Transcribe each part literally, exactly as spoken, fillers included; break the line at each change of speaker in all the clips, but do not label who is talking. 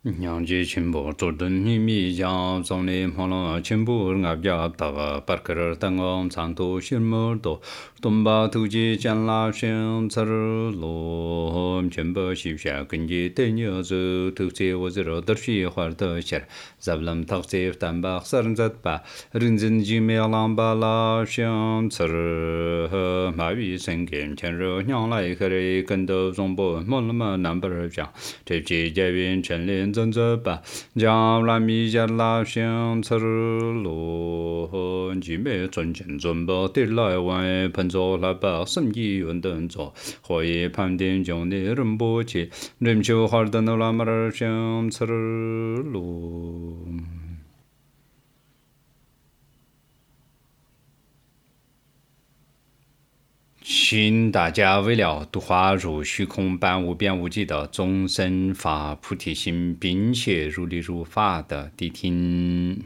娘ji chimbo zorden ni mi jiang zong li mong long chimbo ngab ya da par ker dang ong chan to xin mo do dong ba tu ji jian la xian cer lo chimbo xi xia gen ji de ni zu tu ji wo zi ro de xi hua de xia zab lam ta zi dan ba san zat ba ren zhen ji me lang ba la xian cer he ma wi sen gen qian ro nyang lai he ri gen de zong bo mo le ma nan ba ro jiang zhe ji jie yun chen lin zhen zhe ba jiang la mi jia la xiang cer lo he ji me zhen qian zhen ba de lai wan pen zhou la ba shen yi yun den zhou huo yi pan dian jiong ni ren bo qi ren qiu har de no la ma er xiang cer lo请大家为了度化如虚空般无边无际的众生发菩提心，并且如理如法的谛听。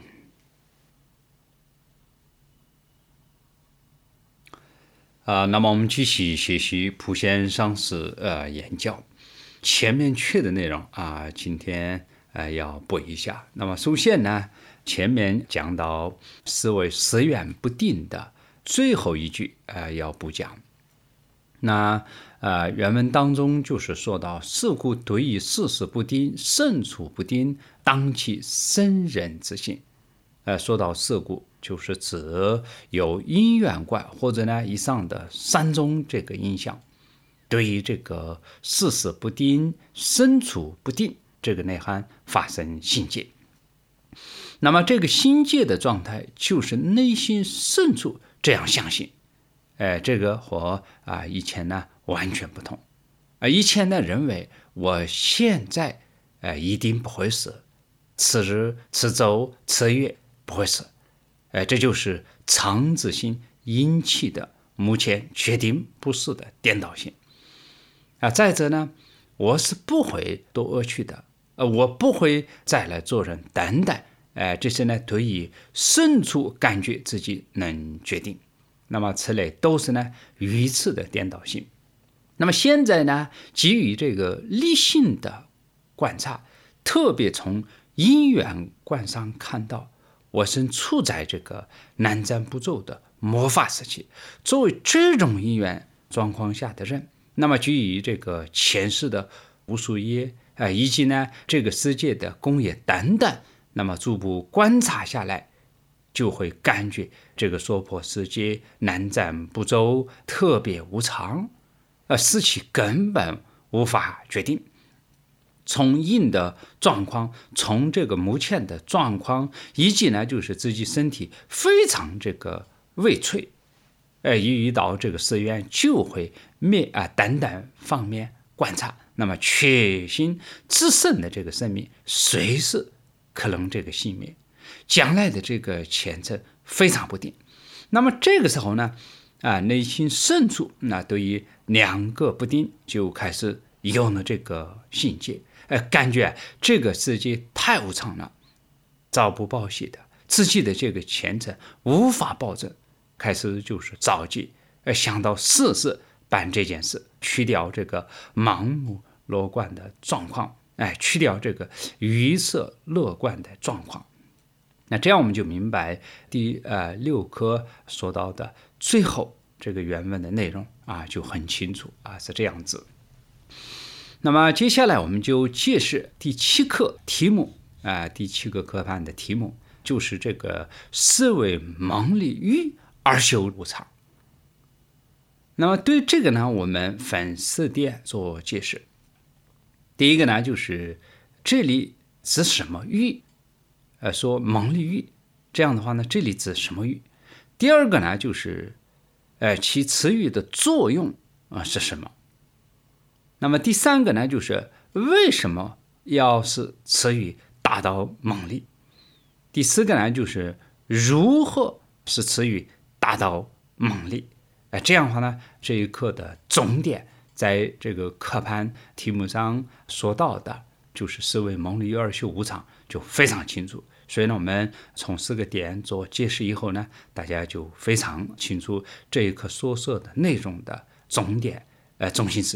啊、呃，那么我们继续学习普贤上师呃言教，前面缺的内容啊、呃，今天呃要补一下。那么首先呢，前面讲到思维思源不定的最后一句呃要补讲。那呃，原文当中就是说到，是故对于事事不定，胜处不定，当其生人之心。呃，说到事故，就是指有因缘观或者呢以上的三种这个影响，对于这个事事不定、身处不定这个内涵发生心结。那么这个心结的状态，就是内心深处这样相信。呃，这个和啊、呃、以前呢完全不同。啊、呃，以前呢认为我现在呃一定不会死，此日、此周、此月不会死。呃，这就是常自性引起的目前确定不是的颠倒性。啊、呃，再者呢，我是不会堕恶趣的，呃，我不会再来做人等等。呃，这些呢对于深处感觉自己能决定。那么此类都是呢愚痴的颠倒性。那么现在呢，基于这个理性的观察，特别从因缘观上看到，我身处在这个南瞻部洲的末法时期，作为这种因缘状况下的人，那么基于这个前世的无数业、呃、以及呢这个世界的工业等等，那么逐步观察下来，就会感觉这个娑婆世界南瞻部洲特别无常，呃，使其根本无法决定。从因的状况，从这个目前的状况，以及呢就是自己身体非常这个畏脆，呃，一遇到这个誓愿就会灭啊、呃、等等方面观察，那么确信自身的这个生命随时可能这个熄灭。将来的这个前程非常不定，那么这个时候呢，啊，内心深处那对于两个不定就开始有了这个信解，呃，感觉这个世界太无常了，朝不保夕的，自己的这个前程无法保证，开始就是着急，呃，想到试试办这件事，去掉这个盲目乐观的状况，哎，去掉这个预设乐观的状况。那这样我们就明白第呃六课说到的最后这个原文的内容啊，就很清楚啊，是这样子。那么接下来我们就解释第七课题目啊、呃，第七个课盘的题目就是这个思维蒙离欲而修无常。那么对这个呢，我们分四点做解释。第一个呢，就是这里指什么欲？呃，说蒙离欲，这样的话呢，这里指什么欲？第二个呢，就是呃，其词语的作用啊、呃、是什么？那么第三个呢，就是为什么要是词语达到蒙离？第四个呢，就是如何使词语达到蒙离？呃，这样的话呢，这一课的重点在这个课盘题目上说到的，就是思维蒙离欲而修无常，就非常清楚。所以呢，我们从四个点做解释以后呢，大家就非常清楚这一课所说的内容的重点、呃中心思想。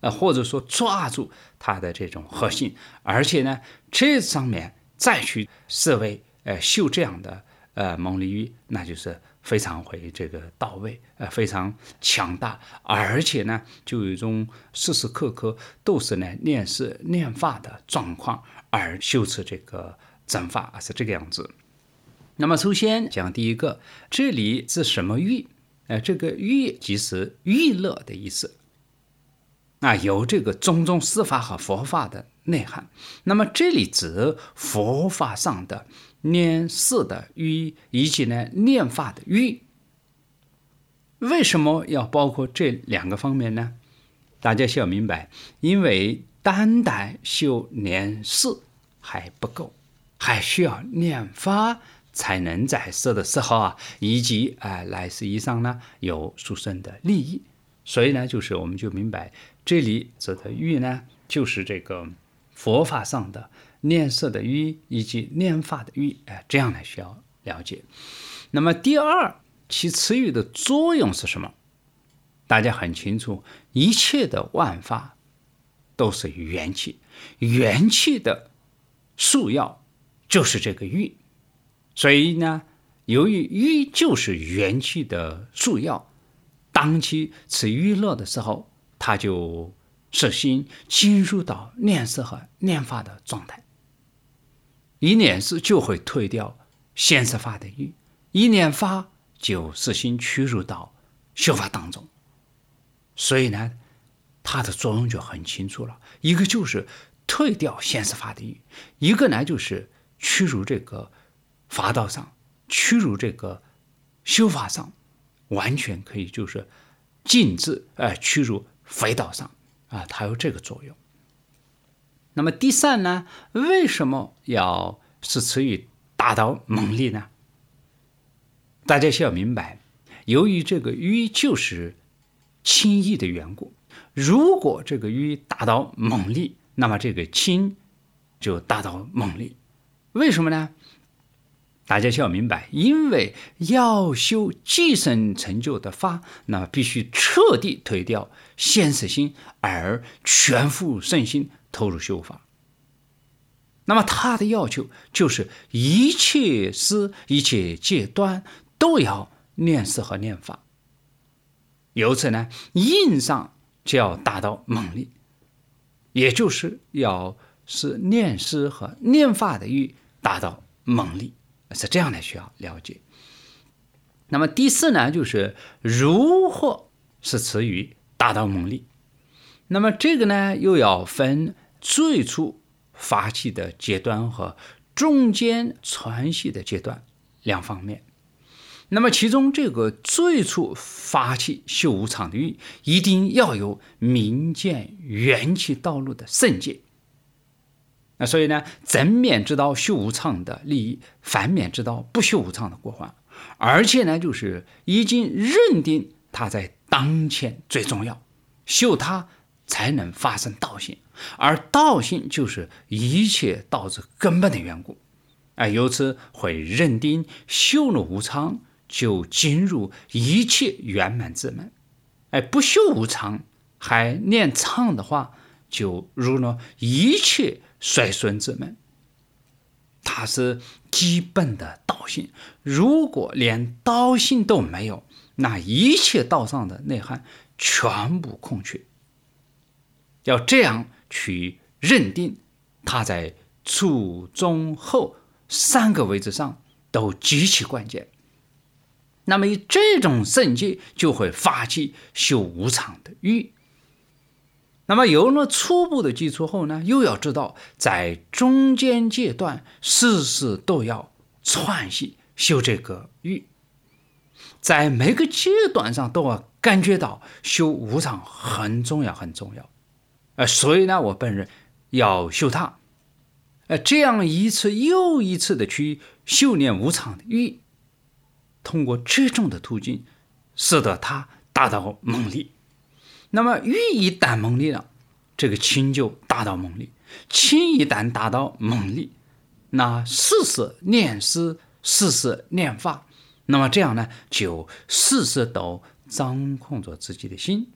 呃，或者说抓住它的这种核心，而且呢，这上面再去设为呃绣这样的呃蒙丽玉，那就是非常会这个到位，呃，非常强大，而且呢，就有一种时时刻刻都是呢练诗练发的状况，而修持这个正法是这个样子。那么首先讲第一个，这里是什么玉？呃，这个玉即是娱乐的意思。啊，有这个种种司法和佛法的内涵。那么这里指佛法上的念诗的语，以及呢念法的语。为什么要包括这两个方面呢？大家需要明白，因为单单修念诗还不够，还需要念法，才能在死的时候啊，以及啊、呃、来世以上呢有殊胜的利益。所以呢，就是我们就明白，这里指的语呢，就是这个佛法上的念诗的语以及念法的语，哎，这样呢需要了解。那么第二，其词语的作用是什么？大家很清楚，一切的万法都是元气，元气的束要就是这个语，所以呢，由于语就是元气的束要。当其此娱乐的时候，他就实心进入到念诗和念法的状态。一念诗就会退掉现实法的欲，一念法就实心趋入到修法当中。所以呢，它的作用就很清楚了，一个就是退掉现实法的欲，一个呢就是趋入这个法道上，趋入这个修法上。完全可以就是禁止呃趋入非道上啊，它有这个作用。那么第三呢，为什么要使词语达到猛力呢？大家需要明白，由于这个语就是轻易的缘故，如果这个语达到猛力，那么这个轻就达到猛力。为什么呢？大家需要明白，因为要修即身成就的法，那么必须彻底推掉现实心，而全副身心投入修法。那么他的要求就是一切事一切阶段都要念诗和念法，由此呢，印上就要达到猛力，也就是要使念诗和念法的欲达到猛力。是这样的，需要了解。那么第四呢，就是如何使词语达到猛力。那么这个呢，又要分最初发起的阶段和中间传习的阶段两方面。那么其中这个最初发起修无常的欲，一定要有明见元气道路的圣界。那所以呢，正面知道修无常的利益，反面知道不修无常的过患，而且呢，就是已经认定它在当前最重要，修它才能发生道性，而道性就是一切道之根本的缘故。啊，由此会认定修了无常，就进入一切圆满之门。哎，不修无常，还念常的话，就入了一切衰损之门。它是基本的道性，如果连道性都没有，那一切道上的内涵全部空缺。要这样去认定，它在初中后三个位置上都极其关键。那么以这种圣界，就会发起修无常的欲。那么有了初步的基础后呢，又要知道在中间阶段事事都要串习修这个欲，在每个阶段上都要感觉到修无常很重要很重要。呃，所以呢，我本人要修它，呃，这样一次又一次的去修炼无常的欲，通过这种的途径，使得它达到猛力。那么欲一旦猛力了，这个情就达到猛力，情一旦达到猛力，那事事念思，事事念法，那么这样呢，就事事都掌控着自己的心，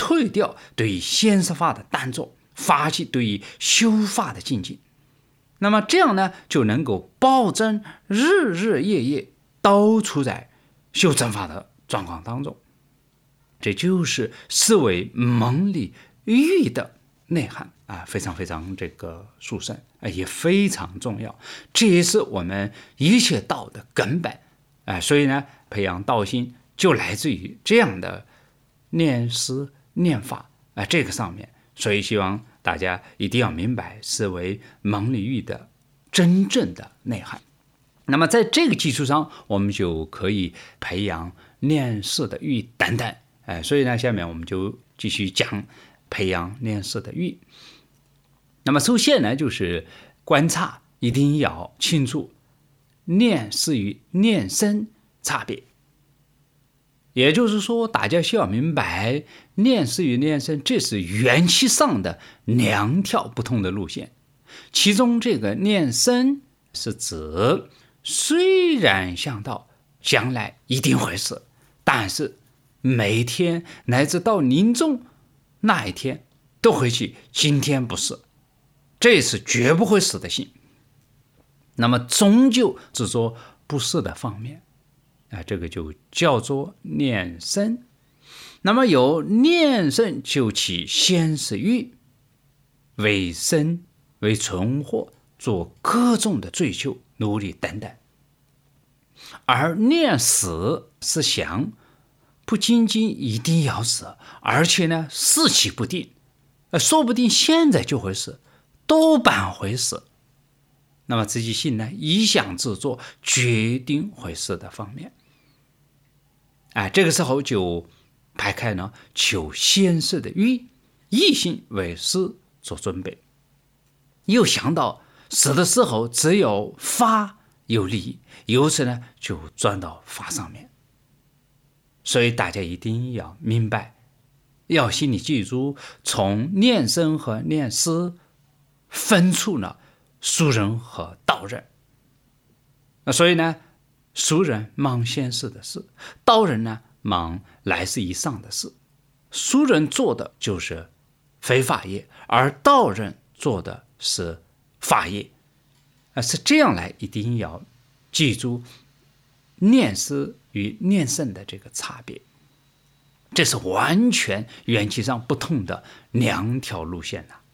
退掉对于现实法的当作，发起对于修法的精进。那么这样呢，就能够保证日日夜夜都处在修正法的状况当中。这就是思维蒙理欲的内涵啊，非常非常这个殊胜，也非常重要。这也是我们一切道的根本啊。所以呢，培养道心就来自于这样的念思念法啊，这个上面。所以希望大家一定要明白思维蒙理欲的真正的内涵。那么在这个基础上，我们就可以培养念思的欲等等。哎，所以呢，下面我们就继续讲培养念思的欲。那么首先呢，就是观察一定要清楚念思与念身差别。也就是说，大家需要明白念思与念身，这是缘起上的两条不同的路线。其中这个念身是指虽然想到将来一定会死，但是每天乃至到临终那一天都会去，今天不是，这是绝不会死的心。那么终究只做不是的方面啊，这个就叫做念身。那么有念身就起现实欲，为生为存活，做各种的追求努力等等。而念死是想不仅仅一定要死，而且呢死期不定，说不定现在就会死，多半会死。那么自己心呢一向自作决定会死的方面，哎，这个时候就排开呢求现实的欲，一心为死做准备。又想到死的时候只有法有利益，由此呢就转到法上面。所以大家一定要明白，要心里记住，从念身和念思分出了俗人和道人。所以呢，俗人忙现世的事，道人呢忙来世以上的事。俗人做的就是非法业，而道人做的是法业。是这样来，一定要记住念思与念身的这个差别，这是完全缘起上不同的两条路线了。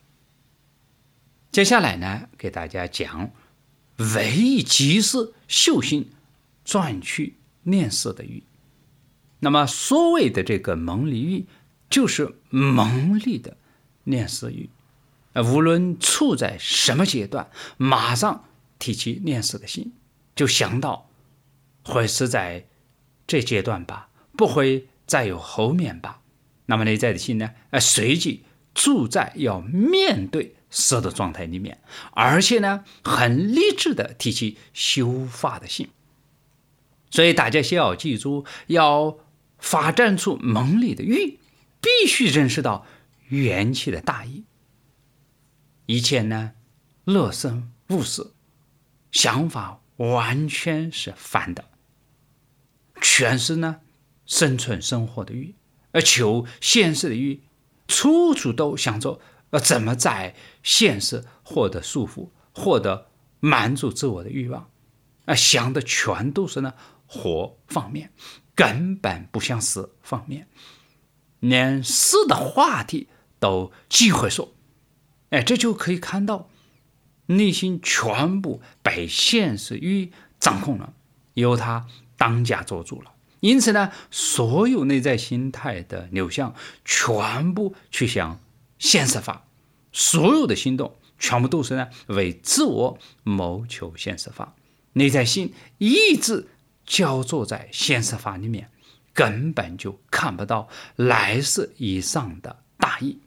接下来呢，给大家讲唯一即是修行转去念思的欲。那么所谓的这个蒙理欲，就是蒙理的念思欲。无论处在什么阶段，马上提起念思的心，就想到会是在这阶段吧，不会再有后面吧。那么内在的心呢，随即住在要面对死的状态里面，而且呢，很理智的提起修法的心。所以大家先要记住，要发展出蒙理的欲，必须认识到缘起的大义。以前呢，乐生勿死，想法完全是反的，全是呢生存生活的欲，而求现实的欲，处处都想着呃怎么在现实获得束缚，获得满足自我的欲望，啊，想的全都是呢活方面，根本不想死方面，连死的话题都忌讳说。哎，这就可以看到内心全部被现实欲掌控了，由他当家做主了。因此呢，所有内在心态的流向全部去向现实法，所有的行动全部都是呢为自我谋求现实法。内在心一直交错在现实法里面，根本就看不到来世以上的大义。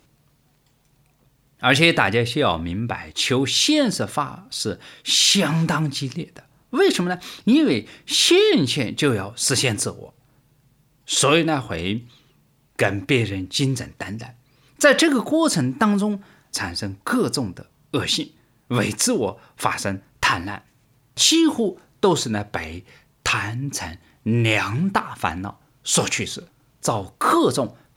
而且大家需要明白，求现实法是相当激烈的。为什么呢？因为现前就要实现自我，所以呢会跟别人竞争等等，在这个过程当中产生各种的恶性，为自我发生贪婪，几乎都是呢被贪嗔两大烦恼所驱使，造各种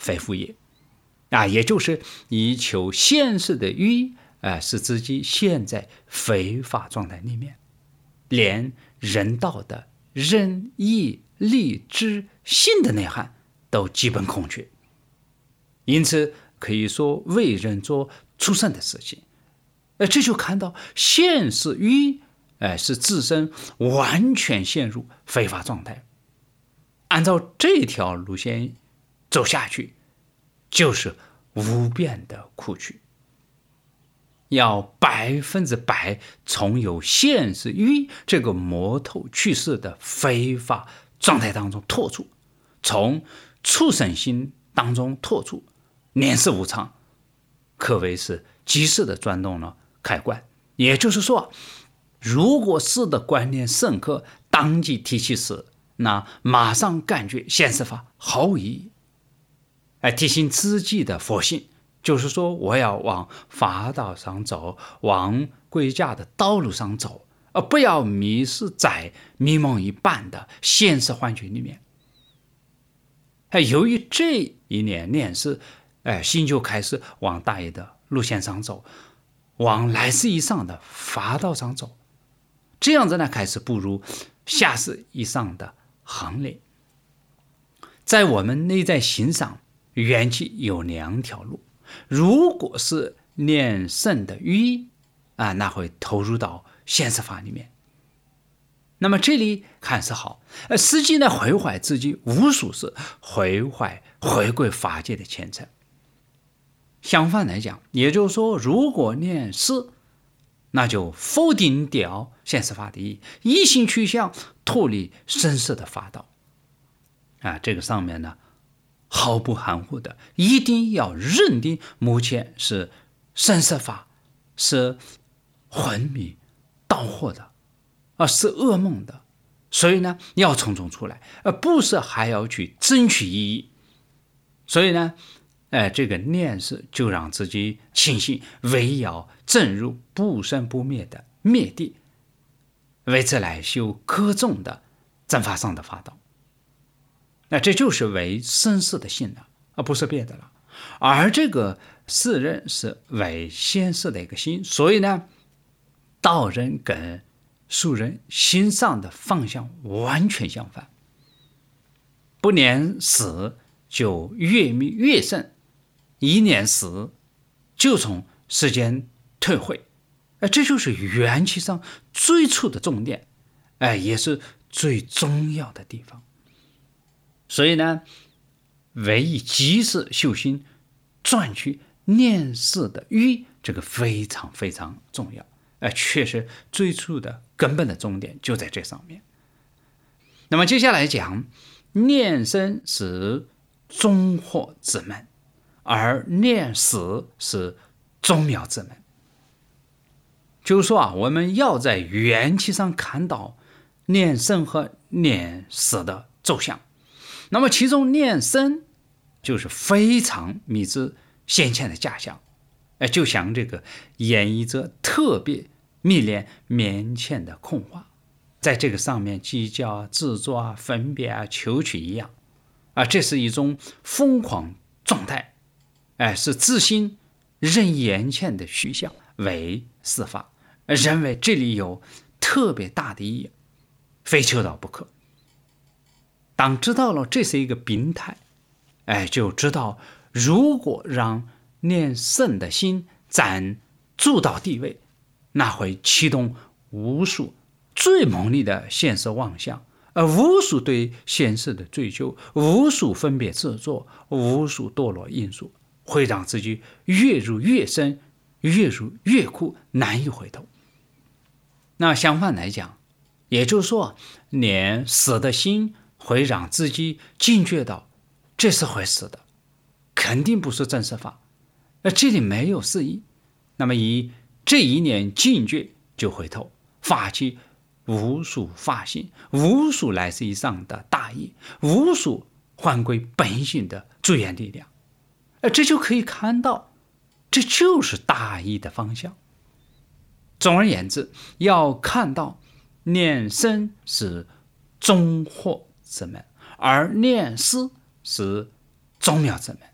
非福也啊，也就是以求现世的欲啊，使自己陷在非法状态里面，连人道的仁义礼智信的内涵都基本空缺，因此可以说为人做出圣的事情。呃，这就看到现世欲呃，是自身完全陷入非法状态，按照这条路线走下去，就是无边的苦趣。要百分之百从有现世欲这个魔头去世的非法状态当中脱出，从畜生心当中脱出，念世无常，可谓是及时的转动了开关。也就是说，如果是的观念深刻，当即提起时，那马上感觉现世法毫无意义。哎，提醒自己的佛性，就是说我要往法道上走，往归家的道路上走，而不要迷失在迷蒙一般的现实幻觉里面。哎，由于这一年念世，哎，心就开始往大业的路线上走，往来世以上的法道上走。这样子呢，开始步入下世以上的行列。在我们内在心上，缘起有两条路。如果是念圣的欲啊，那会投入到现实法里面。那么这里看似好，呃，实际呢，毁坏自己无数次，毁坏回归法界的前程。相反来讲，也就是说，如果念世，那就否定掉现实法的意义，一心趋向脱离生死的法道啊。这个上面呢，毫不含糊的，一定要认定目前是生死法，是昏迷导惑的，而是噩梦的。所以呢，要从中出来，而不是还要去争取意义。所以呢，哎，这个念世就让自己清醒，唯要正入不生不灭的灭地，为此来修各种的正法上的法道。那这就是为生死的心了，而不是别的了。而这个世人是为现世的一个心，所以呢，道人跟俗人心上的方向完全相反。不念死就越迷越深，一念死就从世间退回，这就是缘起上最初的重点，也是最重要的地方。所以呢，唯以及时修心，转去念世的欲，这个非常非常重要。呃，确实最初的根本的重点就在这上面。那么接下来讲，念生是中惑之门，而念死是中妙之门。就是说啊，我们要在缘起上看到念生和念死的走向。那么其中念生就是非常迷之先前的假象，就像这个演绎者特别迷恋面前的空话，在这个上面计较、制作啊、分别啊、求取一样啊，这是一种疯狂状态，哎，是自心认眼前的虚像为是法，认为这里有特别大的意义，非求道不可。当知道了这是一个病态，哎，就知道如果让念圣的心占主导地位，那会启动无数最猛烈的现实妄想，而无数对现实的追求，无数分别执着，无数堕落因素，会让自己越入越深，越入越苦，难以回头。那相反来讲，也就是说，念死的心会让自己警觉到这是会死的，肯定不是真实法，而这里没有失意。那么以这一念警觉就回头，发起无数法性，无数来世以上的大义，无数还归本性的助缘力量，而这就可以看到，这就是大义的方向。总而言之，要看到念生是中惑之门，而念死是中妙之门。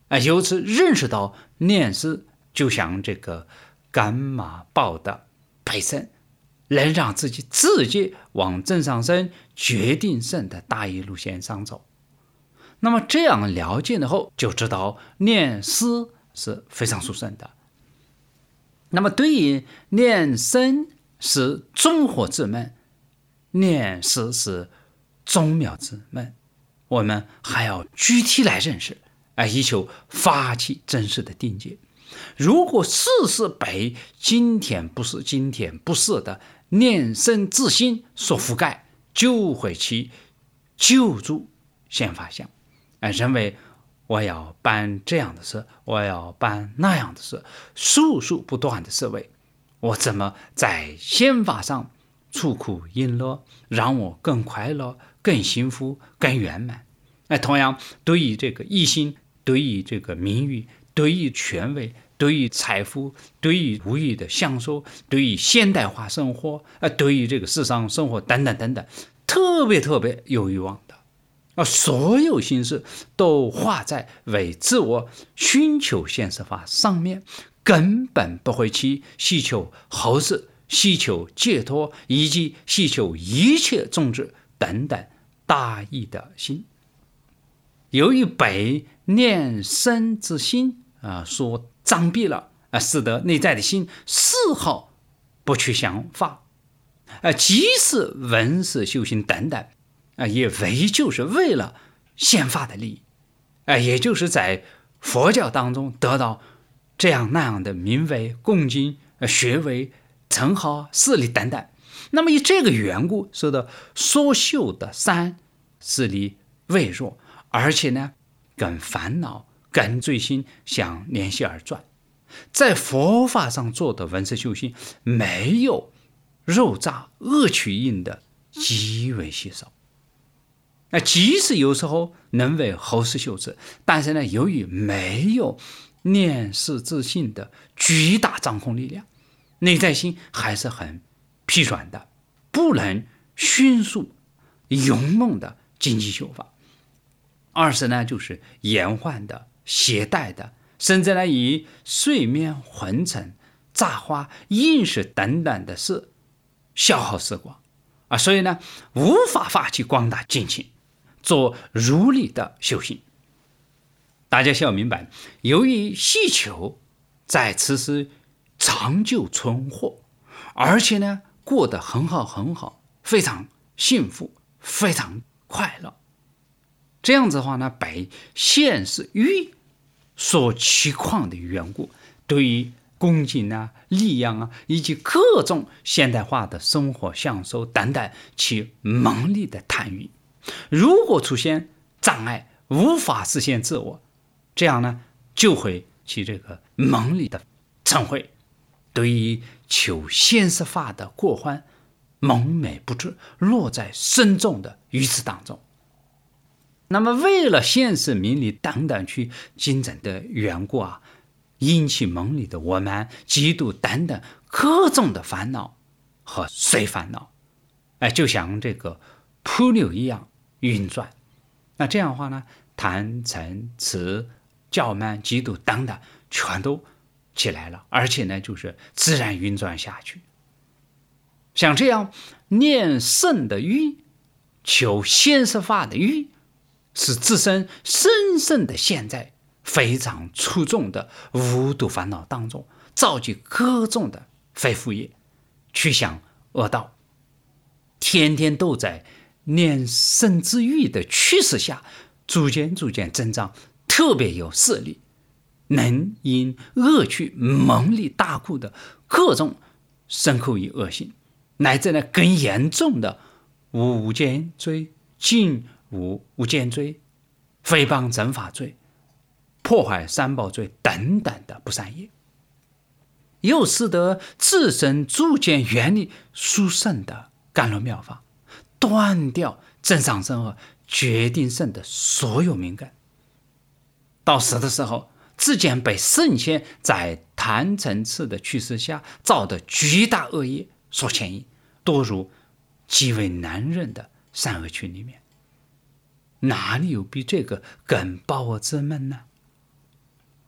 啊，由此认识到念思就像这个赶马报的陪身，能让自己直接往正上升、决定胜的大义路线上走。那么这样了解了后，就知道念思是非常殊胜的。那么对于念身是综合之门，念思是宗妙之门，我们还要具体来认识，啊，以求发起真实的定解。如果事事被今天不是今天不是的念身自心所覆盖，就会去救助现法相，啊，认为我要办这样的事，我要办那样的事，数数不断的思维，我怎么在宪法上出苦引乐，让我更快乐、更幸福、更圆满。哎，同样对于这个异性，对于这个名誉，对于权威，对于财富，对于物欲的享受，对于现代化生活，呃，对于这个世上生活等等等等，特别特别有欲望的。而所有心事都画在为自我寻求现实法上面，根本不会去希求后世、希求解脱以及希求一切种植等等大义的心。由于被念身之心啊所障蔽了，啊，使得内在的心丝毫不去想法，啊，即使文思修行等等，啊，也唯就是为了显法的利益，啊，也就是在佛教当中得到这样那样的名位、恭敬、学位、称号、势力等等。那么以这个缘故，使得所修的善势力微弱，而且呢，跟烦恼、跟罪心相联系而转。在佛法上做的文思修行，没有肉杂恶趣印的极为稀少。那即使有时候能为后世修持，但是呢，由于没有念思自信的巨大掌控力量，内在心还是很疲软的，不能迅速勇猛的精进修法。二是呢，就是延缓的、懈怠的，甚至呢以睡眠昏沉、杂花、饮食等等的事消耗时光啊，所以呢，无法发起广大精进，做如理的修行。大家需要明白，由于希求在此时长久存活，而且呢过得很好很好，非常幸福，非常快乐。这样子的话呢，被现实欲所驱狂的缘故，对于恭敬啊、力量啊，以及各种现代化的生活享受等等，其猛烈的贪欲，如果出现障碍，无法实现自我，这样呢，就会起这个猛烈的嗔恚，对于求现实法的过患，蒙昧不知，落在深重的愚痴当中。那么为了现实名利等等去精进的缘故啊，引起蒙昧的我们嫉妒等等各种的烦恼和随烦恼，哎，就像这个瀑流一样运转。那这样的话呢，贪嗔痴骄慢嫉妒等等全都起来了，而且呢就是自然运转下去。像这样念圣的欲，求现实法的欲，使自身深深的陷在非常粗重的无毒烦恼当中，造就各种的非福业，去向恶道，天天都在念圣之欲的驱使下，逐渐逐渐增长，特别有势力，能因恶趣蒙力大苦的各种身口意恶行，乃至呢更严重的无间罪、禁无无间罪、诽谤正法罪、破坏三宝罪等等的不善业，又使得自身逐渐远离殊胜的甘露妙法，断掉正上身和决定胜的所有敏感。到死的时候，自见被圣贤在贪嗔痴的驱使下造的巨大恶业所牵引，堕入极为难忍的善恶趣里面。哪里有比这个更暴恶之门呢？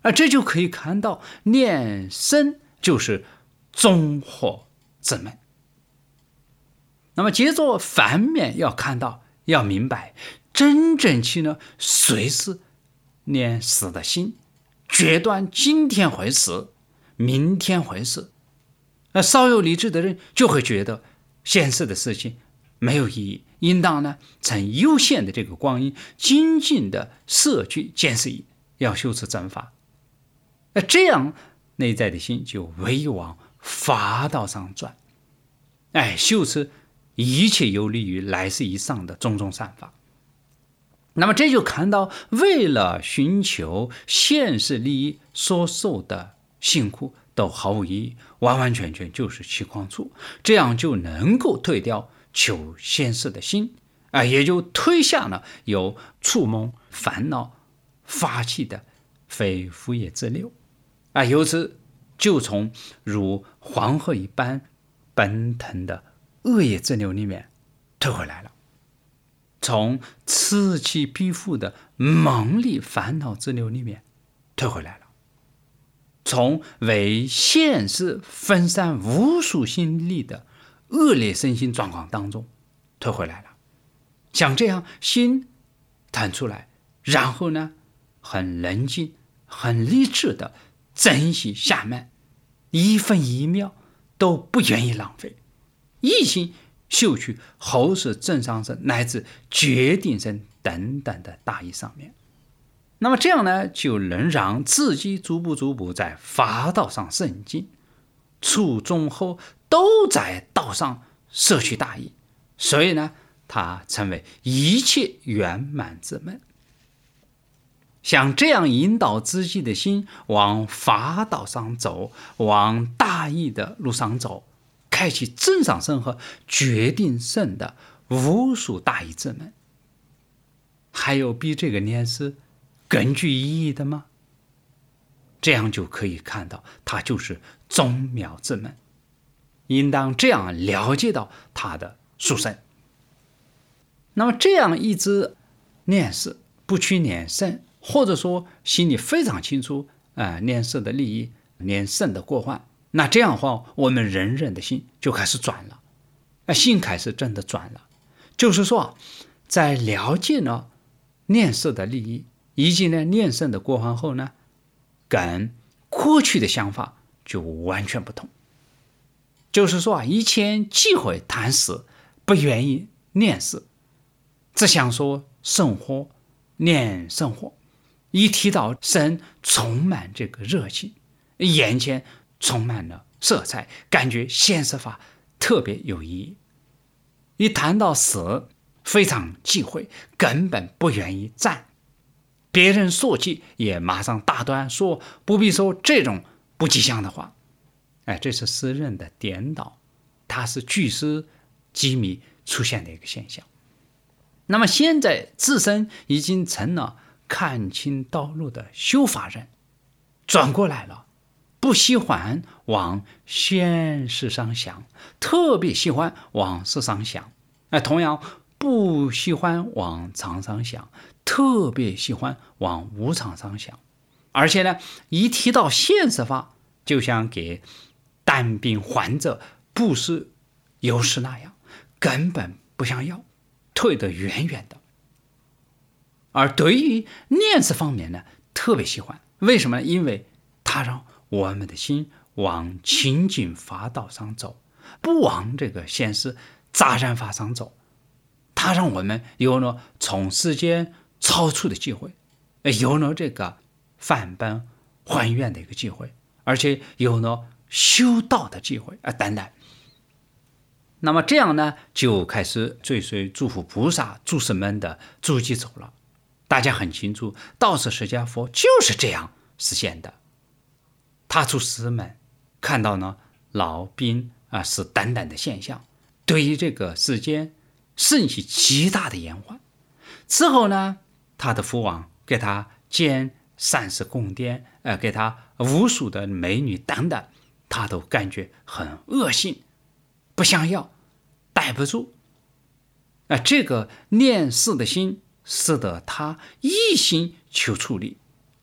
而这就可以看到念身就是综合之门。那么接着反面要看到，要明白真正去呢随时念死的心，决断今天会死，明天会死。那稍有理智的人就会觉得现实的事情没有意义，应当呢趁有限的这个光阴，精进的摄取见识义，要修持正法。那这样内在的心就唯往法道上转，哎，修持一切有利于来世以上的种种善法。那么这就看到，为了寻求现实利益所受的辛苦都毫无意义，完完全全就是虚诳处，这样就能够退掉求现实的心，啊，也就退下了有触梦烦恼发起的非福业之流，啊，由此就从如黄河一般奔腾的恶业之流里面退回来了，从此起彼伏的猛烈烦恼之流里面退回来了，从为现实分散无数心力的恶劣身心状况当中退回来了。像这样心弹出来，然后呢很冷静很理智的珍惜下面一分一秒都不愿意浪费，一心修取后世正上生乃至决定生等等的大义上面。那么这样呢，就能让自己逐步逐步在法道上胜进，初中后都在道上摄取大义，所以呢它成为一切圆满之门。像这样引导自己的心往法道上走，往大义的路上走，开启正上生和决定胜的无数大义之门，还有比这个念思更具意义的吗？这样就可以看到它就是宗妙之门，应当这样了解到它的殊胜。那么这样一直念思不去念圣，或者说心里非常清楚、呃、念思的利益，念圣的过患，那这样的话我们人人的心就开始转了、呃、心开始真的转了。就是说在了解了念思的利益以及呢念圣的过患后呢，跟过去的想法就完全不同。就是说啊，以前忌讳谈死，不愿意念死，只想说生活念生活，一提到生充满这个热情，眼前充满了色彩，感觉现实法特别有意义。一谈到死非常忌讳，根本不愿意赞，别人说起也马上打断说不必说这种不吉祥的话。哎，这是诗人的颠倒，它是巨师机密出现的一个现象。那么现在自身已经成了看清道路的修法人，转过来了，不喜欢往现实上想，特别喜欢往世上想。哎，同样不喜欢往常上想，特别喜欢往无常上想。而且呢，一提到现实法，就像给胆病患者布施油食那样，根本不想要，退得远远的。而对于念思方面呢，特别喜欢。为什么呢？因为它让我们的心往清净法道上走，不往这个现实杂染法上走。它让我们有了从世间超出的机会，有了这个返本还愿的一个机会，而且有了修道的机会啊等等。那么这样呢，就开始追随诸佛菩萨诸师们的足迹走了。大家很清楚，道次释迦佛就是这样实现的。他出师门，看到呢老病啊死等等的现象，对于这个世间升起极大的延缓。之后呢，他的父王给他建善事宫殿，呃，给他无数的美女等等，他都感觉很恶心，不想要，待不住。呃、这个念思的心使得他一心求出离，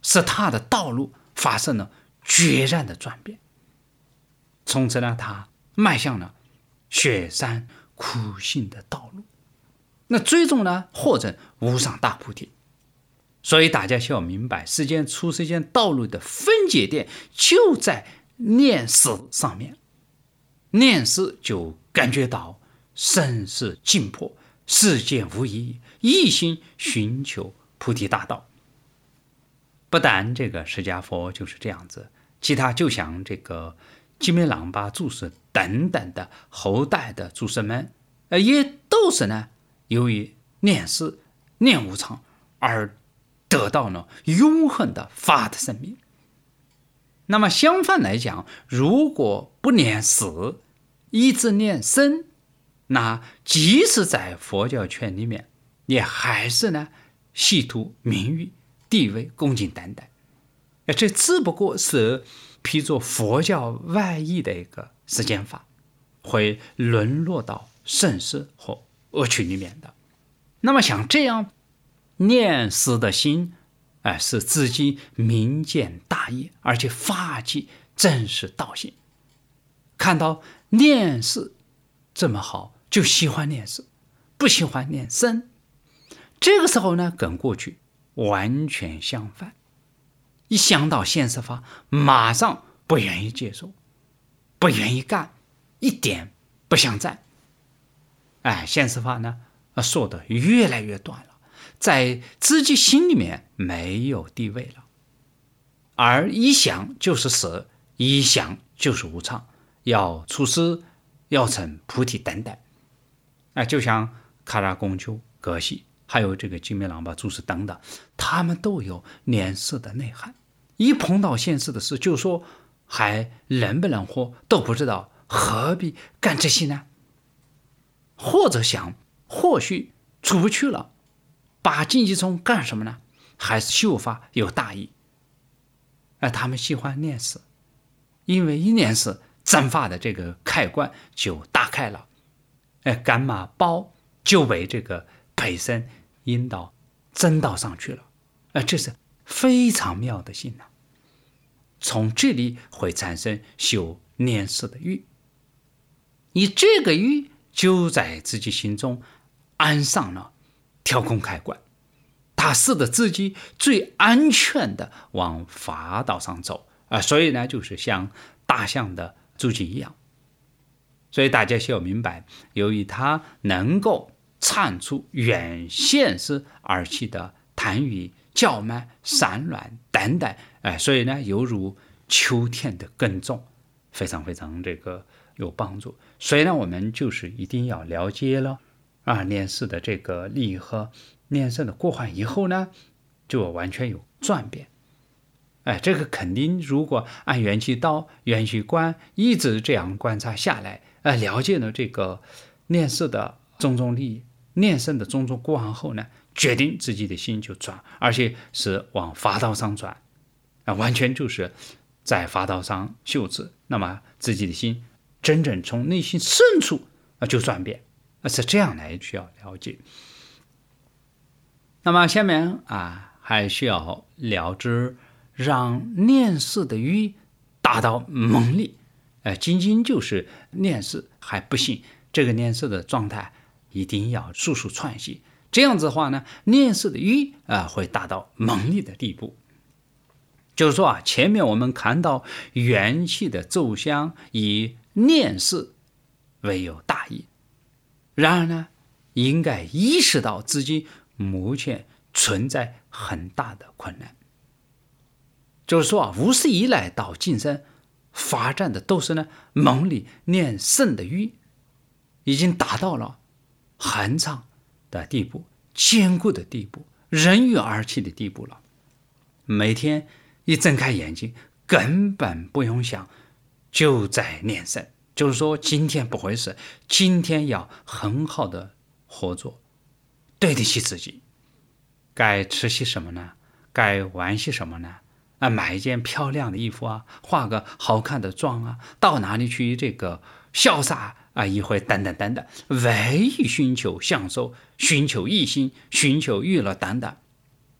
使他的道路发生了决然的转变。从此呢，他迈向了雪山苦行的道路，那最终呢，获证无上大菩提。所以大家需要明白，世间出世间道路的分界点就在念思上面。念思就感觉到生死尽破，世间无意义，一心寻求菩提大道。不但这个释迦佛就是这样子，其他就像这个吉美朗巴祖师等等的后代的祖师们，也都是呢由于念思念无常而得到了永恒的法的生命。那么相反来讲，如果不念死，一直念生，那即使在佛教圈里面，也还是呢系图名誉、地位、恭敬等等。这只不过是披着佛教外衣的一个世间法，会沦落到盛世或恶趣里面的。那么像这样念思的心，呃、是自己明见大义，而且发起真实道心。看到念思这么好，就喜欢念思，不喜欢念生。这个时候呢，跟过去完全相反。一想到现实法，马上不愿意接受，不愿意干，一点不想占。哎，现实法呢，说的越来越短了，在自己心里面没有地位了。而一想就是死，一想就是无常，要出世，要成菩提等等。哎，就像卡拉公丘、格西，还有这个吉美朗巴祖师等等，他们都有念思的内涵。一碰到现实的事，就说还能不能活都不知道，何必干这些呢？或者想，或许出不去了，把经济中干什么呢？还是修法有大义。而他们喜欢念思，因为一念思，正法的这个开关就打开了，哎，干嘛包就被这个培生引导正道上去了。哎，这是非常妙的心呐、啊！从这里会产生修念思的欲，你这个欲就在自己心中安上了调控开关，它使得自己最安全的往法道上走啊、呃！所以呢，就是像大象的足迹一样。所以大家需要明白，由于它能够铲除远现实而起的贪欲、骄慢、散乱等等，哎，所以呢，犹如秋天的耕种，非常非常这个有帮助。所以呢，我们就是一定要了解了啊，念思的这个利益和念生的过患以后呢，就完全有转变。哎，这个肯定，如果按元气道、元气观一直这样观察下来，呃，了解了这个念思的种种利益、念生的种种过患后呢，决定自己的心就转，而且是往法道上转，啊，完全就是在法道上修持，那么自己的心真正从内心深处啊就转变，啊，是这样来需要了解。那么下面啊，还需要了知让念思的欲达到猛力，呃，仅仅就是念思还不行，这个念思的状态一定要速速串习。这样子的话呢，念思的欲啊、呃、会达到猛力的地步。就是说啊，前面我们看到元气的奏相以念思为有大义，然而呢，应该意识到自己目前存在很大的困难。就是说啊，无始以来到今生发展的都是呢猛力念圣的欲，已经达到了很长的地步、坚固的地步、人欲而起的地步了。每天一睁开眼睛，根本不用想，就在念圣。就是说，今天不会死，今天要很好的活着，对得起自己。该吃些什么呢？该玩些什么呢？啊，买一件漂亮的衣服啊，化个好看的妆啊，到哪里去这个潇洒啊一回等等等等，唯以寻求享受，寻求异性，寻求娱乐等等。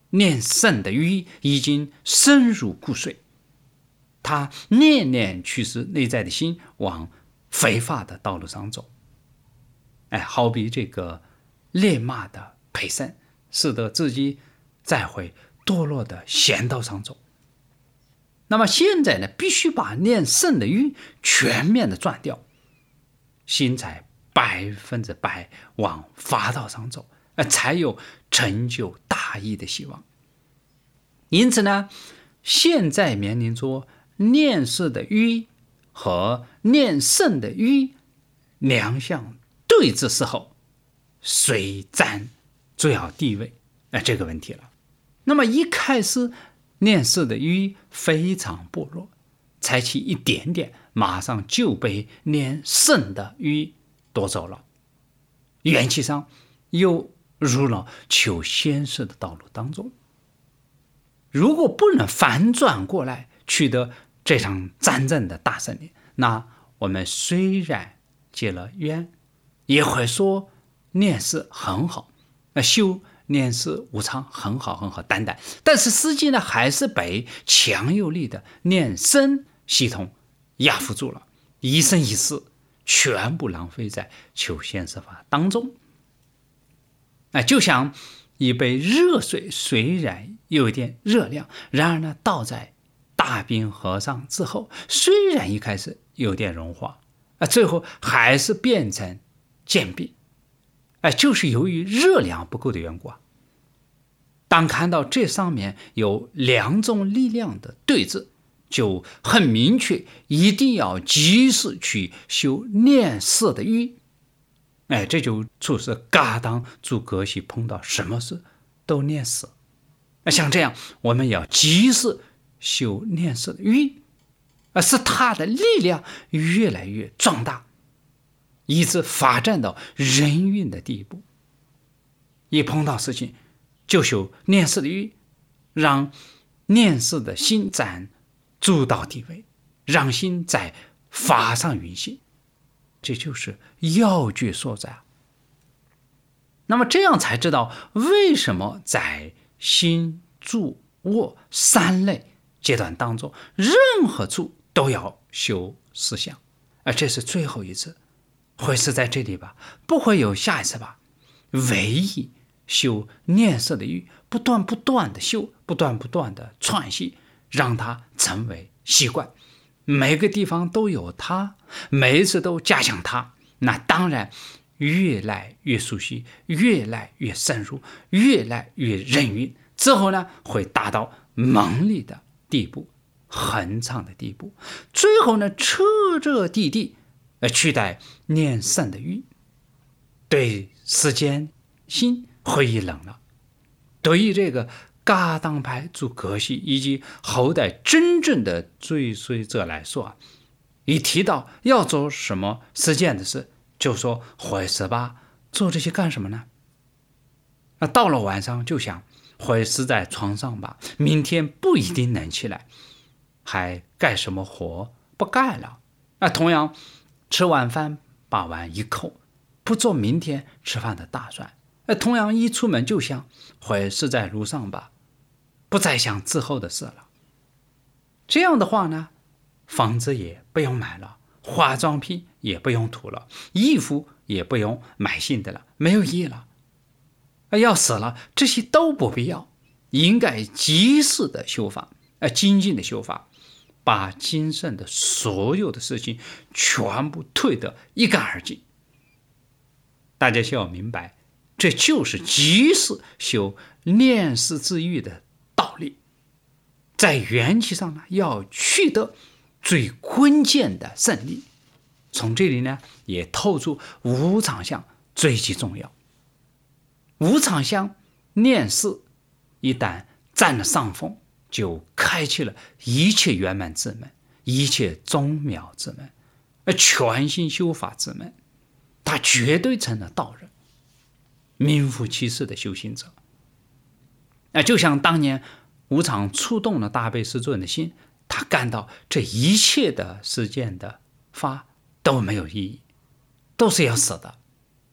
念圣的欲已经深入骨髓，他念念驱使内在的心往非法的道路上走。哎，好比这个猎马的陪身，使得自己再回堕落的险道上走。那么现在呢，必须把念圣的欲全面的转掉，心才百分之百往法道上走，才有成就大义的希望。因此呢，现在面临着念世的欲和念圣的欲两项对峙时候，谁占主要地位呃这个问题了。那么一开始念世的欲非常薄弱，才起一点点，马上就被念圣的欲夺走了，元气上又入了求仙世的道路当中。如果不能反转过来，取得这场战争的大胜利，那我们虽然结了冤，也会说念世很好，修念世无常很好很好等等，但是实际呢，还是被强有力的念圣系统压服住了，一生一世全部浪费在求仙世法当中。就像一杯热水，虽然有一点热量，然而呢，倒在大冰河上之后，虽然一开始有点融化，最后还是变成坚冰，就是由于热量不够的缘故。当看到这上面有两种力量的对峙，就很明确，一定要及时去修念世的欲。哎，这就促使嘎当诸葛系碰到什么事都念世。像这样，我们要及时修念世的欲，使他的力量越来越壮大，以致发展到人运的地步。一碰到事情就修念世的欲，让念世的心占主导地位，让心在法上运行，这就是要诀所在。那么这样才知道为什么在心住卧三类阶段当中，任何处都要修思想，而这是最后一次，会是在这里吧？不会有下一次吧？唯一修念世的欲，不断不断的修，不断不断的串习，让它成为习惯，每个地方都有它，每一次都加强它，那当然越来越熟悉，越来越深入，越来越任运，之后呢，会达到蒙力的地步，恒常的地步，最后呢，彻彻底底取代念圣的欲，对时间心会一冷了。对于这个噶当派诸葛系以及后代真正的追随者来说啊，一提到要做什么实践的事，就说会死吧，做这些干什么呢？那到了晚上就想会死在床上吧，明天不一定能起来，还干什么活？不干了。那同样吃晚饭把碗一扣，不做明天吃饭的打算。同样一出门就想会死在路上吧，不再想之后的事了。这样的话呢，房子也不用买了，化妆品也不用涂了，衣服也不用买新的了，没有意义了。要死了，这些都不必要，应该及时的修法，精进的修法，把今生的所有的事情全部退得一干二净。大家需要明白，这就是及时修念世之欲的道理。在元气上呢，要取得最关键的胜利。从这里呢，也透出无常相最其重要。无常相念世一旦占了上风，就开启了一切圆满之门，一切宗妙之门，而全心修法之门，他绝对成了道人，名副其实的修行者。那就像当年无常触动了大悲师尊的心，他感到这一切的实践的法都没有意义，都是要死的。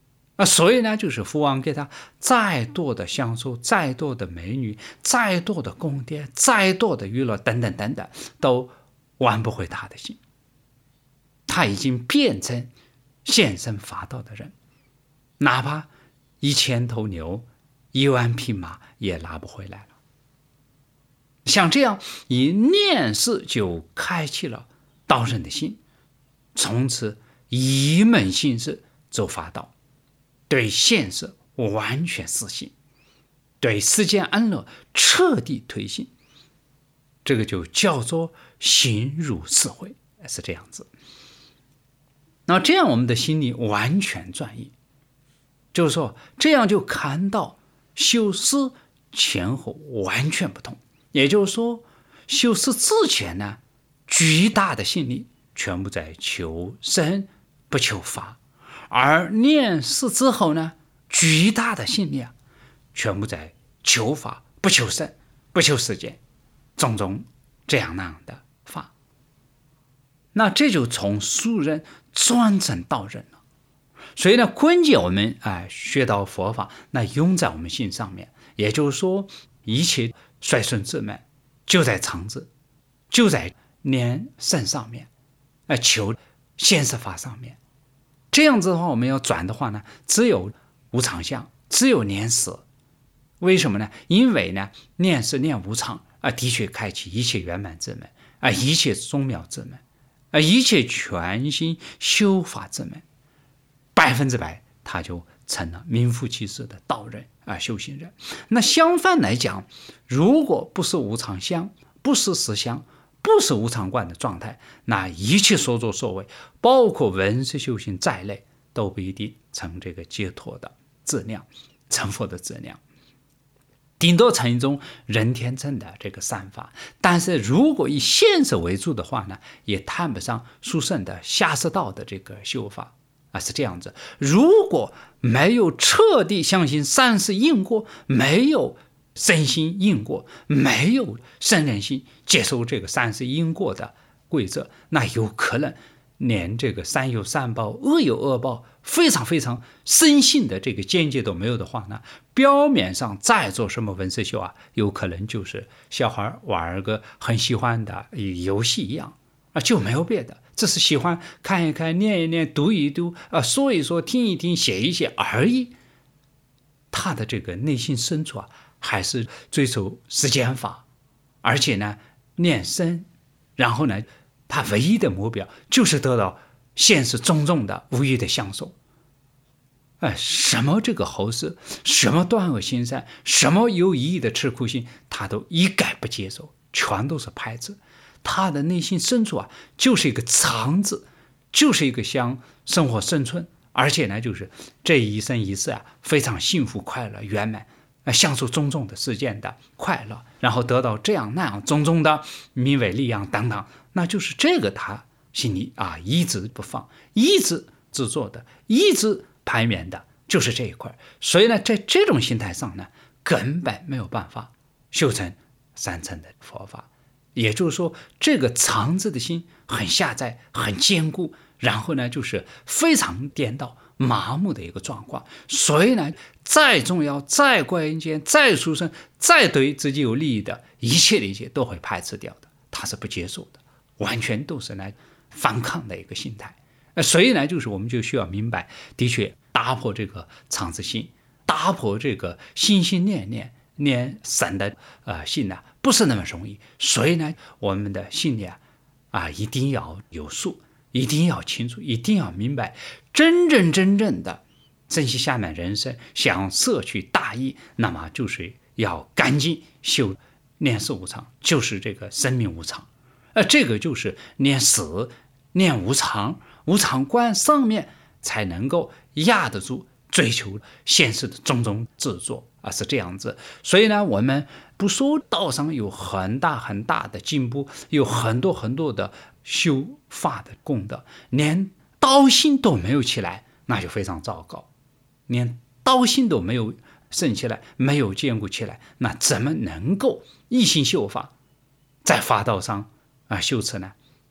啊，所以呢，就是父王给他再多的享受，再多的美女，再多的宫殿，再多的娱乐等等等等，都挽不回他的心。他已经变成现身伐道的人，哪怕一千头牛，一万匹马也拿不回来了。像这样以念事就开启了道人的心，从此一门心思走法道，对现实完全死心，对世间安乐彻底推心，这个就叫做心入智慧，是这样子。那这样我们的心里完全转移，就是说这样就看到修施前后完全不同。也就是说，修施之前呢，巨大的心力全部在求生不求法，而念事之后呢，巨大的心力啊，全部在求法不求生不求世间，种种这样那样的法。那这就从俗人转成道人了。所以呢，关键我们啊、呃、学到佛法，那用在我们心上面，也就是说，一切率顺之门就在常智，就在念圣上面，呃，求现实法上面。这样子的话，我们要转的话呢，只有无常相，只有念死。为什么呢？因为呢，念是念无常啊、呃，的确开启一切圆满之门啊、呃，一切宗妙之门啊、呃，一切全心修法之门，百分之百他就成了名副其实的道人啊、呃，修行人。那相反来讲，如果不是无常相，不是实相，不是无常观的状态，那一切所作所为，包括文思修行在内，都不一定成这个解脱的质量，成佛的质量，顶多成一种人天正的这个善法。但是如果以现实为主的话呢，也谈不上殊胜的下士道的这个修法啊，是这样子。如果没有彻底相信三世因果，没有身心因果，没有圣人心接受这个三世因果的规则，那有可能连这个善有善报，恶有恶报，非常非常深信的这个见解都没有的话呢，表面上再做什么文思修啊，有可能就是小孩玩个很喜欢的游戏一样啊，就没有别的，只是喜欢看一看、念一念、读一读啊、说一说、听一听、写一写而已。他的这个内心深处啊，还是追求世间法，而且呢，念身，然后呢，他唯一的目标就是得到现实种种的无欲的享受。哎，什么这个后世，什么断恶行善，什么有意义的吃苦心，他都一概不接受，全都是排斥。他的内心深处啊，就是一个常字，就是一个想生活生存，而且呢，就是这一生一世啊，非常幸福快乐圆满，享受种种的世间的快乐，然后得到这样那样种种的名为利养等等，那就是这个他心里啊一直不放，一直制作的，一直排面的，就是这一块。所以呢，在这种心态上呢，根本没有办法修成三乘的佛法。也就是说，这个常智的心很狭窄，很坚固，然后呢，就是非常颠倒麻木的一个状况。所以呢，再重要、再关键、再殊胜、再对自己有利益的一切的一切都会排斥掉的，他是不接受的，完全都是来反抗的一个心态。所以呢，就是我们就需要明白，的确打破这个常智心，打破这个心心念念念神的呃心呢、啊，不是那么容易。所以呢，我们的心里啊啊一定要有数，一定要清楚，一定要明白，真正真正的珍惜下面人生，想摄取大义，那么就是要赶紧修念死无常，就是这个生命无常。呃，这个就是念死念无常，无常观上面才能够压得住追求现实的种种制作啊，是这样子。所以呢，我们不说道上有很大很大的进步，有很多很多的修法的功德，连道心都没有起来，那就非常糟糕。连道心都没有升起来，没有坚固起来，那怎么能够一心修法，在法道上啊修持呢？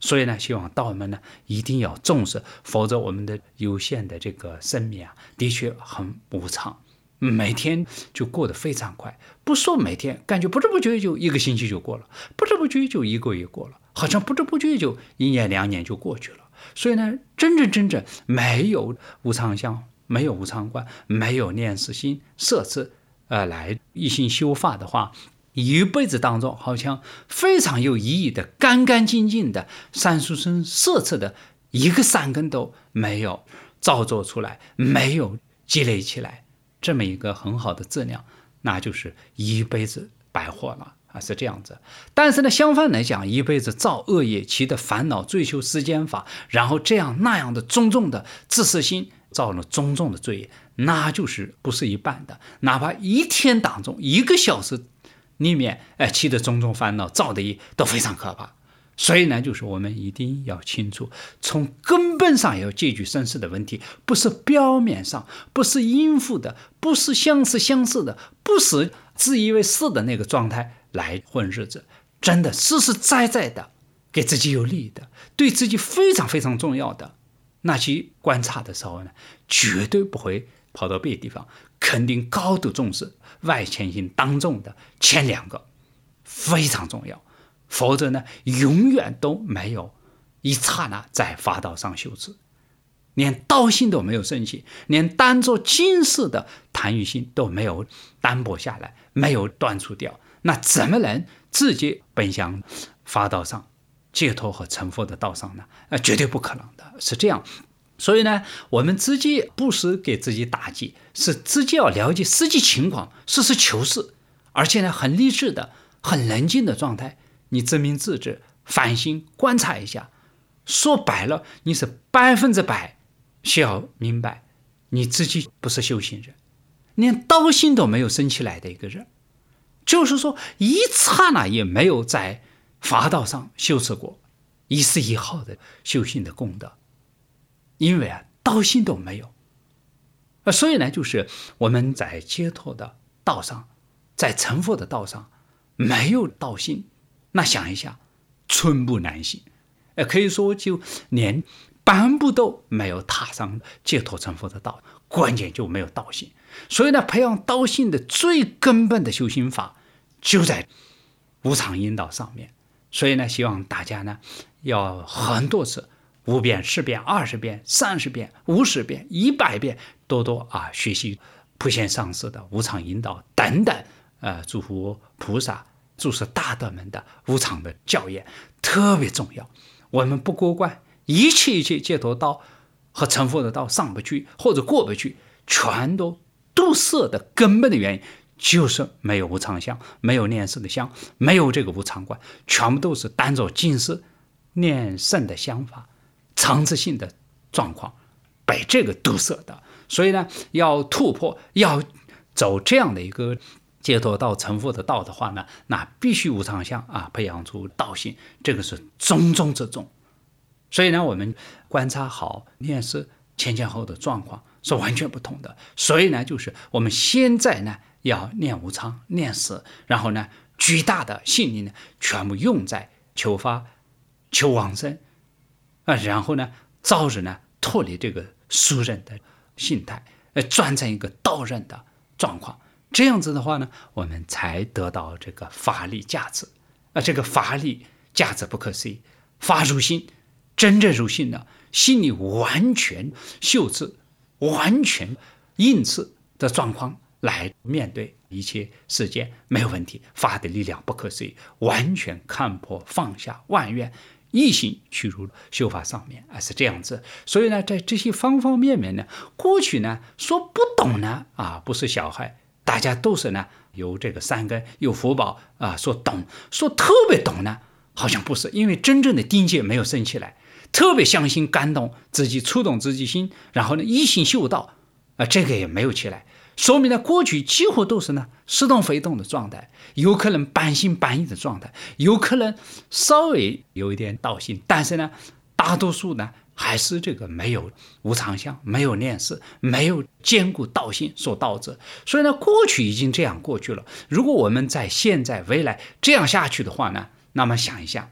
所以呢，希望道友们呢一定要重视，否则我们的有限的这个生命啊，的确很无常，每天就过得非常快。不说每天，感觉不知不觉就一个星期就过了，不知不觉就一个月过了，好像不知不觉就一年两年就过去了。所以呢，真正真正没有无常相，没有无常观，没有念思心摄持，呃，来一心修法的话，一辈子当中好像非常有意义的、干干净净的三书生摄持的一个善根都没有造作出来，没有积累起来，这么一个很好的质量，那就是一辈子白活了啊，是这样子。但是呢，相反来讲，一辈子造恶业，其的烦恼追求世间法，然后这样那样的种种的自私心，造了种种的罪业，那就是不是一般的。哪怕一天当中一个小时里面，哎，起的种种烦恼造的业都非常可怕。所以呢，就是我们一定要清楚，从根本上要解决生死的问题，不是表面上，不是应付的，不是相似相似的，不是自以为是的那个状态来混日子，真的实实在在的给自己有利的，对自己非常非常重要的，那去观察的时候呢，绝对不会跑到别的地方，肯定高度重视外前行当中的前两个非常重要，否则呢，永远都没有一刹那在法道上修持，连道心都没有升起，连当作今世的贪欲心都没有单薄下来，没有断除掉，那怎么能直接奔向法道上解脱和成佛的道上呢？呃，绝对不可能的，是这样。所以呢，我们自己不是给自己打击，是自己要了解实际情况，实事求是，而且呢，很理智的、很冷静的状态，你自明自知，反省观察一下。说白了，你是百分之百需要明白，你自己不是修行人，连道心都没有升起来的一个人，就是说一刹那也没有在法道上修持过一丝一毫的修行的功德，因为啊，道心都没有。所以呢，就是我们在解脱的道上，在成佛的道上没有道心，那想一下，寸步难行，呃，可以说就连半步都没有踏上解脱成佛的道，关键就没有道心。所以呢，培养道心的最根本的修行法就在无常引导上面。所以呢，希望大家呢要很多次，五遍、十遍、二十遍、三十遍、五十遍、一百遍，多多啊学习普贤上师的无常引导等等，呃，诸佛菩萨、诸佛大德们的无常的教言，特别重要。我们不过关，一切一切解脱道和成佛的道上不去或者过不去，全都堵塞的根本的原因，就是没有无常相，没有念思的相，没有这个无常观，全部都是单着今世念圣的想法，层次性的状况被这个堵塞的。所以呢，要突破，要走这样的一个解脱道成佛的道的话呢，那必须无常相啊，培养出道心，这个是重中之重。所以呢，我们观察好念思前前后的状况是完全不同的。所以呢，就是我们现在呢要念无常、念思，然后呢，巨大的心力呢全部用在求法、求往生啊，然后呢，早日呢脱离这个俗人的心态，呃，转成一个道人的状况。这样子的话呢，我们才得到这个法力价值啊，这个法力价值不可思议，法入心，真正入心了，心里完全修持、完全应持的状况来面对一切世间没有问题，法的力量不可思议，完全看破放下万缘，一心去入修法上面啊，是这样子。所以呢，在这些方方面面呢，过去呢说不懂呢啊，不是小孩，大家都是呢有这个三根有福报啊，说懂，说特别懂呢，好像不是，因为真正的定界没有升起来，特别相信感动自己，触动自己心，然后呢一心修道啊，这个也没有起来，说明呢过去几乎都是呢似动非动的状态，有可能半信半疑的状态，有可能稍微有一点道心，但是呢大多数呢还是这个没有无常相，没有念思，没有坚固道心所导致。所以呢，过去已经这样过去了。如果我们在现在未来这样下去的话呢，那么想一下，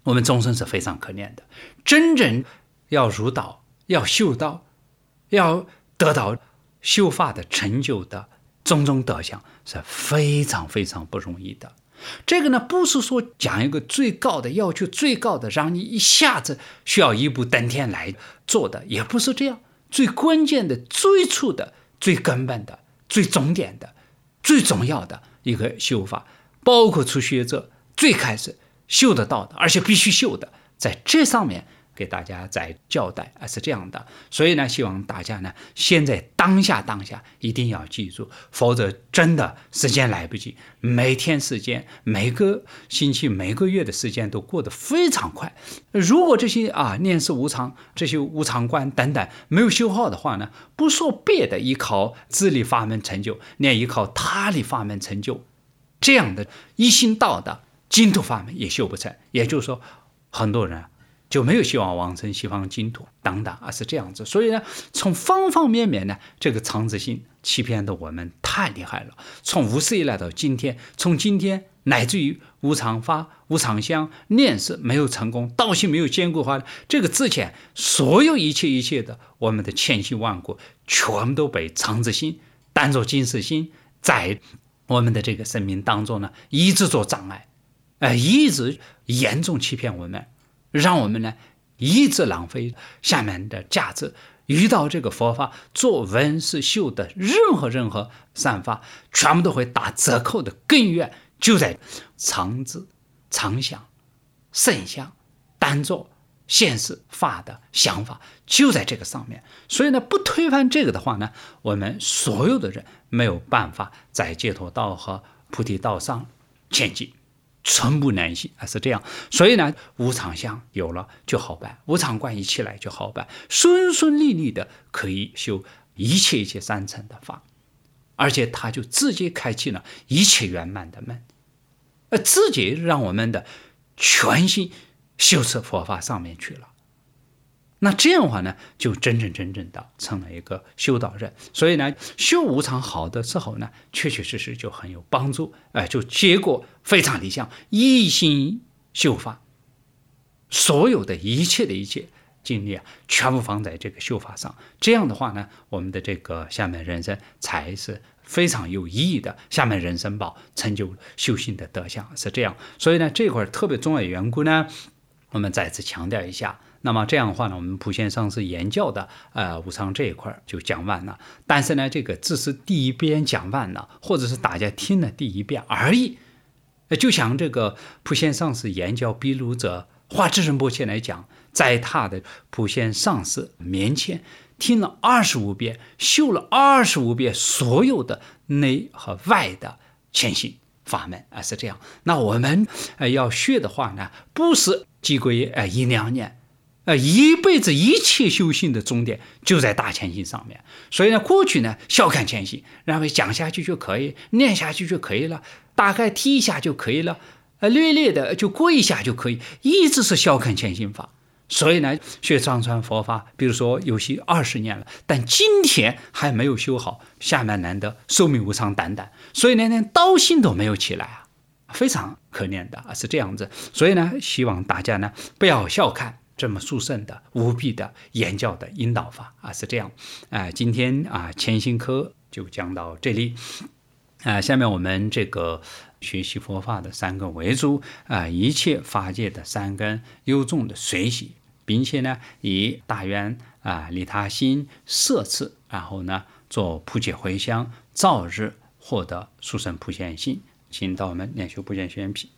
我们众生是非常可怜的。真正要入道，要修道，要得到修法的成就的种种德相是非常非常不容易的。这个呢，不是说讲一个最高的要求，最高的让你一下子需要一步登天来做的，也不是这样。最关键的、最初的、最根本的、最重点的、最重要的一个修法，包括初学者最开始修得到的，而且必须修的，在这上面给大家再交代啊，是这样的。所以呢，希望大家呢，现在当下当下一定要记住，否则真的时间来不及。每天时间、每个星期、每个月的时间都过得非常快。如果这些啊念事无常、这些无常观等等没有修好的话呢，不说别的，依靠自力法门成就，连依靠他力法门成就，这样的一心道的净土法门也修不成。也就是说，很多人就没有希望往生西方净土等等，而是这样子。所以呢，从方方面面呢，这个常自性欺骗的我们太厉害了。从无始以来到今天，从今天乃至于无常法、无常相、念事没有成功，道性没有坚固化，这个之前所有一切一切的我们的千辛万苦，全都被常自性当作今世心在我们的这个生命当中呢，一直做障碍，呃，一直严重欺骗我们，让我们呢一直浪费下面的价值。遇到这个佛法做闻思修的任何任何善法，全部都会打折扣的根源就在常知、常想、圣相、当作现实法的想法，就在这个上面。所以呢，不推翻这个的话呢，我们所有的人没有办法在解脱道和菩提道上前进，寸步难行啊，是这样。所以呢，无常相有了就好办，无常观一起来就好办，顺顺利利的可以修一切一切三乘的法，而且他就直接开启了一切圆满的门，而直接让我们的全心修持佛法上面去了。那这样的话呢，就真正真正的成了一个修道人。所以呢，修无常好的时候呢，确确实实就很有帮助，呃、就结果非常理想，一心修法，所有的一切的一切精力啊，全部放在这个修法上。这样的话呢，我们的这个下面人生才是非常有意义的，下面人生宝成就修行的德相，是这样。所以呢，这块特别重要的缘故呢，我们再次强调一下。那么这样的话呢，我们普贤上师言教的呃无常这一块就讲完了。但是呢，这个只是第一遍讲完了，或者是大家听了第一遍而已。就像这个普贤上师言教秘录者华智仁波切来讲，在他的普贤上师面前听了二十五遍，修了二十五遍所有的内和外的前行法门啊，是这样。那我们呃要学的话呢，不是积归呃一两年。呃，一辈子一切修行的终点就在大前行上面。所以呢，过去呢小看前行，认为讲下去就可以，念下去就可以了，大概提一下就可以了，呃，略略的就过一下就可以，一直是小看前行法。所以呢，学藏传佛法，比如说有些二十年了，但今天还没有修好，下面难得寿命无常等等，所以呢，连道心都没有起来啊，非常可怜的啊，是这样子。所以呢，希望大家呢不要小看这么殊胜的无比的言教的引导法啊，是这样。啊、呃，今天啊前行课就讲到这里。啊、呃，下面我们这个学习佛法的三根为主啊、呃，一切法界的三根由衷的随喜，并且呢以大愿啊、呃、利他心摄持，然后呢做普解回向，早日获得殊胜普贤行。请到我们念修普贤宣品。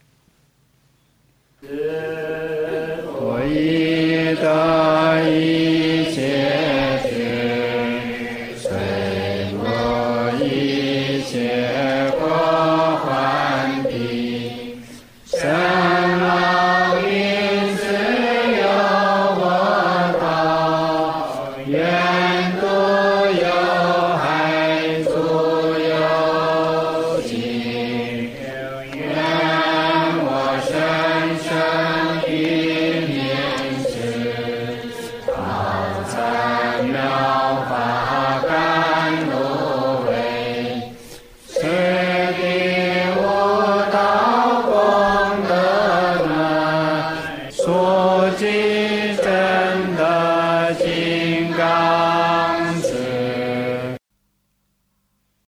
我以大义